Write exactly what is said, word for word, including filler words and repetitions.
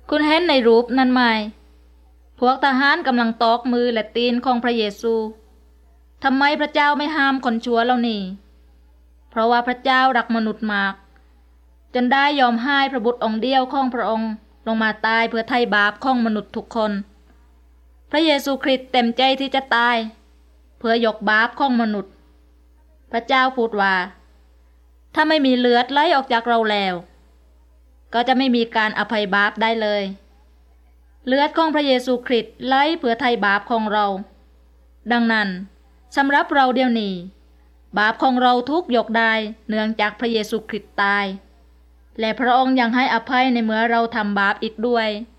คุณเห็นในรูปนั้นไหมพวกทหารกำลังตอกมือและตีนของพระเยซูทำไมพระเจ้าไม่ห้ามคนชั่วเหล่านี้เพราะว่าพระเจ้ารักมนุษย์มากจนได้ยอมให้พระบุตรองค์เดียวของพระองค์ลงมาตายเพื่อไถ่บาปของมนุษย์ทุกคนพระเยซูคริสต์เต็มใจที่จะตายเพื่อยกบาปของมนุษย์พระเจ้าพูดว่าถ้าไม่มีเลือดไหลออกจากเราแล้วก็จะไม่มีการอภัยบาปได้เลยเลือดของพระเยซูคริสต์ไหลเพื่อไถ่บาปของเราดังนั้นสำหรับเราเดี๋ยวนี้บาปของเราทุกยกได้เนื่องจากพระเยซูคริสต์ตายและพระองค์ยังให้อภัยในเมื่อเราทำบาปอีกด้วย